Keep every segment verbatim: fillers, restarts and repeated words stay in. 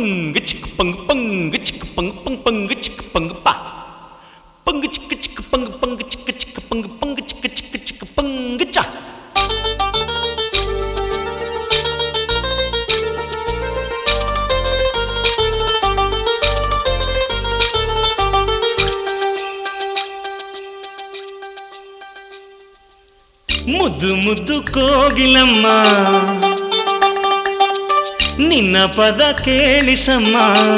ಪಂಗ ಚಿಕ್ಕ ಪಂಗ ಪಂಗ ಚಿಕ್ಕ ಪಂಗ ಪಂಗ ಪಂಗ ಚಿಕ್ಕ ಪಂಗ ಪಾ ಪಂಗ ಚಿಕ್ಕ ಚಿಕ್ಕ ಪಂಗ ಪಂಗ ಚಿಕ್ಕ ಚಿಕ್ಕ ಪಂಗ ಪಂಗ ಚಿಕ್ಕ ಚಿಕ್ಕ ಚಿಕ್ಕ ಪಂಗ ಚ ಮುದ್ದು ಮುದ್ದು ಕೋಗಿಲಮ್ಮ ನಿನ್ನ ಪದ ಕೇಳಿಸಮ್ಮ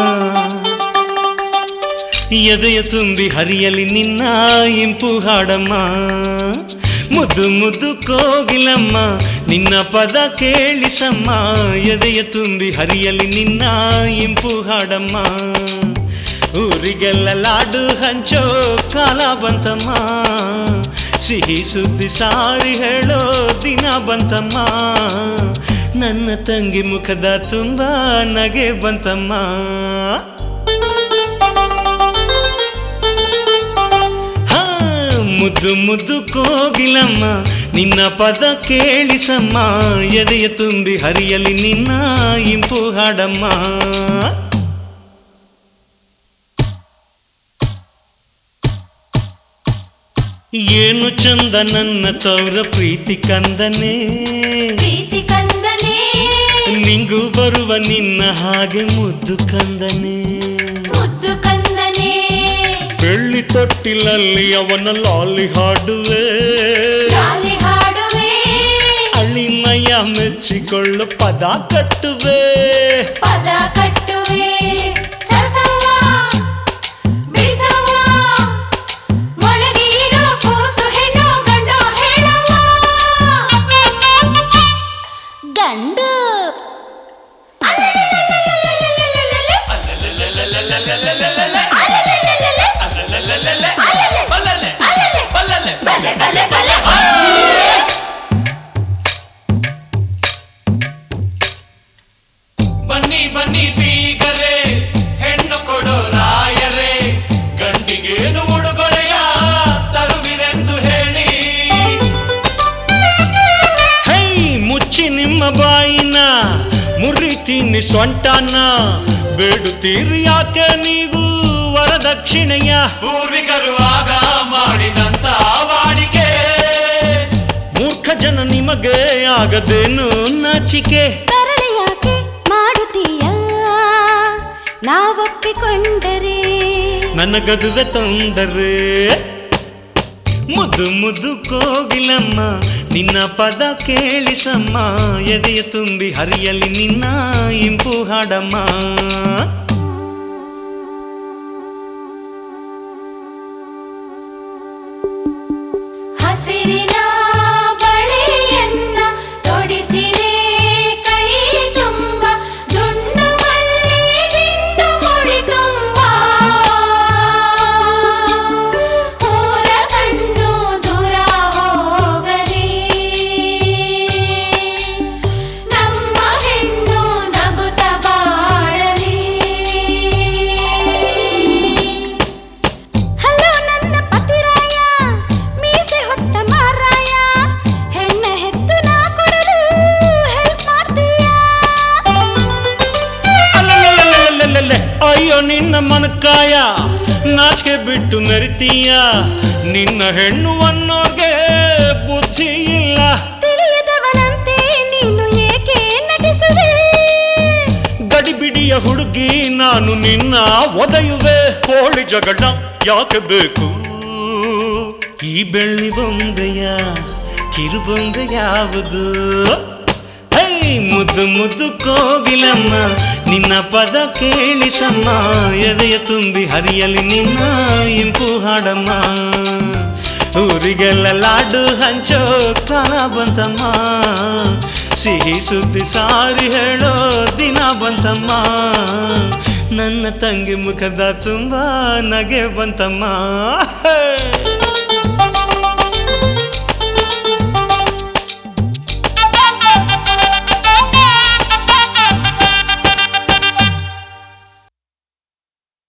ಎದೆಯ ತುಂಬಿ ಹರಿಯಲಿ ನಿನ್ನ ಇಂಪು ಹಾಡಮ್ಮ ಮುದ್ದು ಮುದ್ದು ಕೋಗಿಲಮ್ಮ ನಿನ್ನ ಪದ ಕೇಳಿಸಮ್ಮ ಎದೆಯ ತುಂಬಿ ಹರಿಯಲಿ ನಿನ್ನ ಇಂಪು ಹಾಡಮ್ಮ ಊರಿಗೆಲ್ಲ ಲಾಡು ಹಂಚೋ ಕಾಲ ಬಂತಮ್ಮ ಸಿಹಿ ಸುದ್ದಿ ಸಾರಿ ಹೇಳೋ ದಿನ ಬಂತಮ್ಮ ನನ್ನ ತಂಗಿ ಮುಖದ ತುಂಬ ನಗೆ ಬಂತಮ್ಮ ಹಾ ಮುದ್ದು ಮುದ್ದು ಕೋಗಿಲಮ್ಮ ನಿನ್ನ ಪದ ಕೇಳಿಸಮ್ಮ ಎದೆಯ ತುಂಬಿ ಹರಿಯಲಿ ನಿನ್ನ ಇಂಪು ಹಾಡಮ್ಮ ಏನು ಚಂದ ನನ್ನ ತವರ ಪ್ರೀತಿ ಕಂದನೆ ಪ್ರೀತಿ ಕಂದನೆ ನಿಂಗೂ ಬರುವ ನಿನ್ನ ಹಾಗೆ ಮುದ್ದು ಕಂದನೆ ಮುದ್ದು ಕಂದನೆ ಬೆಳ್ಳಿ ತೊಟ್ಟಿಲಲ್ಲಿ ಅವನ ಲಾಲಿ ಹಾಡುವೆ ಲಾಲಿ ಹಾಡುವೆ ಅಳಿಮಯ ಮೆಚ್ಚಿಕೊಳ್ಳು ಪದ ಕಟ್ಟುವೆ ಪದ ಕಟ್ಟುವೆ ಸರಸವ್ವ ಬಿಡಿಸವ್ವ ಮೊಳಗಿರೋ ಕೂಸು ಹೆಣ್ಣು ಗಂಡು ಹೇಳವ್ವ ಗಂಡು ಬನ್ನಿ ಬನ್ನಿ ಬೀಗರೆ ಹೆಣ್ಣು ಕೊಡೋ ರಾಯರೇ ಗಂಡಿಗೇನು ಉಡುಗೊರೆಯ ತರುವಿರೆಂದು ಹೇಳಿ ಹೈ ಮುಚ್ಚಿ ನಿಮ್ಮ ಬಾಯಿನ ಮುರಿತೀನಿ ಸೊಂಟನ ಬೇಡುತ್ತೀರಿ ಯಾಕೆ ನೀವು ವರದಕ್ಷಿಣೆಯ ಪೂರ್ವಿಕರು ಆಗ ಮಾಡಿದಂತ ವಾಡಿಕೆ ಮೂರ್ಖ ಜನ ನಿಮಗೆ ಆಗದೇನು ನಾಚಿಕೆ ತರಲೆ ಯಾಕೆ ಮಾಡುತ್ತೀಯ ನಾವೊಪ್ಪಿಕೊಂಡರೆ ನನಗದುವೆ ತೊಂದರೆ ಮುದ್ದು ಮುದ್ದು ಕೋಗಿಲಮ್ಮ ನಿನ್ನ ಪದ ಕೇಳಿಸಮ್ಮ ಎದೆಯ ತುಂಬಿ ಹರಿಯಲಿ ನಿನ್ನ ಇಂಪು ಹಾಡಮ್ಮ ಹಸಿರಿನ ಬಳೆಯನ್ನ ತೊಡಿಸಿರೆ ಕೈ ತುಂಬ ದುಂಡು ಮಲ್ಲಿ ದಿಂಡು ಮುಡಿ ತುಂಬ ಊರ ಕಣ್ಣು ದೂರ ಹೋಗಲಿ ನಮ್ಮ ಹೆಣ್ಣು ನಗುತ್ತ ಬಾಳಲಿ ಹಲೋ ನನ್ನ ಪತಿರಾಯ ಮೀಸೆ ಹೊತ್ತ ಮಾರಾಯ ಹೆಣ್ಣ ಹೆತ್ತು ನಾ ಕೊಡಲು ಹೆಲ್ಪ್ ಮಾಡ್ತೀಯ ಅಲ್ಲಲ್ಲಲ್ಲಲ್ಲಲ್ಲಲ್ಲೇ, ಅಯ್ಯೋ ನಿನ್ನ ಮನಕಾಯ ನಾಚಿಕೆ ಬಿಟ್ಟು ಮೆರಿತೀಯ ನಿನ್ನ ಹೆಣ್ಣು ಅನ್ನೋರ್ಗೆ ಬುದ್ಧಿ ಇಲ್ಲ ತಿಳಿಯದವನಂತೆ ನೀನು ಏಕೆ ನಟಿಸುವೆ ಗಡಿಬಿಡಿಯ ಹುಡುಗಿ ನಾನು ನಿನ್ನ ಒದೆಯುವೆ ಕೋಳಿ ಜಗಳ ಯಾಕೆ ಬೇಕು ಈ ಬೆಳ್ಳಿ ಬೊಂಬೆಯ ಕಿರುಬೊಂಬೆ ಯಾವುದು ಹೈ ಮುದ್ದು ಮುದ್ದು ಕೋಗಿಲಮ್ಮ ನಿನ್ನ ಪದ ಕೇಳಿಸಮ್ಮ ಎದೆಯ ತುಂಬಿ ಹರಿಯಲಿ ನಿನ್ನ ಇಂಪು ಹಾಡಮ್ಮ ಊರಿಗೆಲ್ಲ ಲಾಡು ಹಂಚೋ ಕಾಲ ಬಂತಮ್ಮ ಸಿಹಿ ಸುದ್ದಿ ಸಾರಿ ಹೇಳೋ ದಿನ ಬಂತಮ್ಮ ನನ್ನ ತಂಗಿ ಮುಖದ ತುಂಬ ನಗೆ ಬಂತಮ್ಮ